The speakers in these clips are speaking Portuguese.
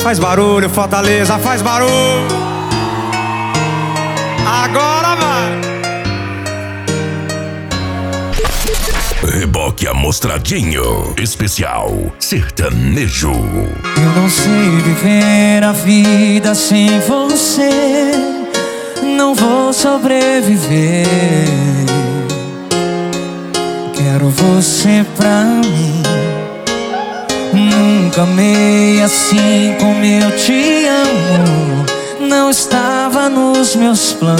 Faz barulho, Fortaleza, faz barulho. Agora vai. Reboque Amostradinho, especial sertanejo. Eu não sei viver a vida sem você. Não vou sobreviver. Quero você pra mim. Nunca amei assim como eu te amo. Não estava nos meus planos.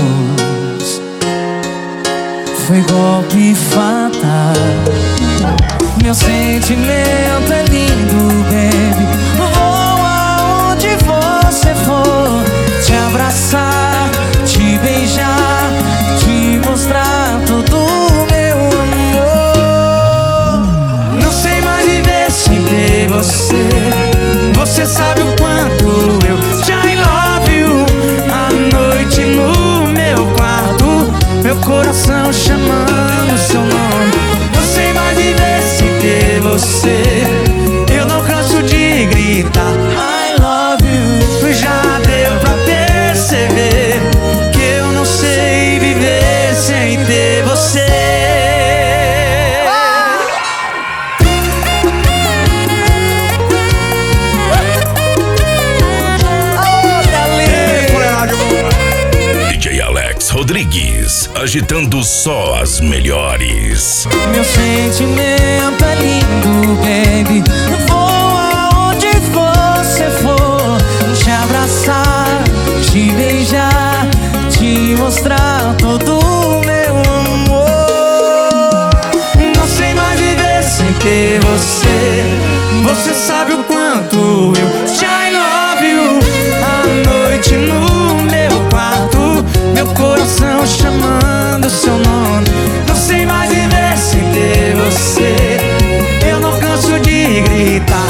Foi golpe fatal. Meu sentimento é lindo, baby. Vou aonde você for, te abraçar, te beijar, te mostrar todo o meu amor. Não sei mais viver sem ter você. Você sabe o quanto eu te I love you. À noite no meu quarto, meu coração chamando seu nome. Não sei mais viver sem ter você. Eu não canso de gritar I love you. Já deu pra perceber que eu não sei viver sem ter você. DJ Alex Rodrigues, agitando só as melhores. Meu sentimento é lindo, baby. Vou aonde você for, te abraçar, te beijar, te mostrar todo o meu amor. Não sei mais viver sem ter você. Você sabe o quanto eu te I love you. À noite no meu quarto, meu coração chamando seu nome. Não sei mais viver sem ter você. Eu não canso de gritar.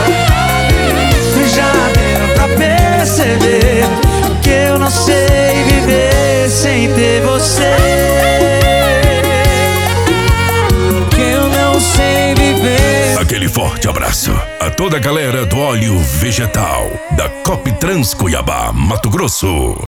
Já deu pra perceber que eu não sei viver sem ter você. Que eu não sei viver. Aquele forte abraço a toda a galera do óleo vegetal da Coptrans Cuiabá, Mato Grosso.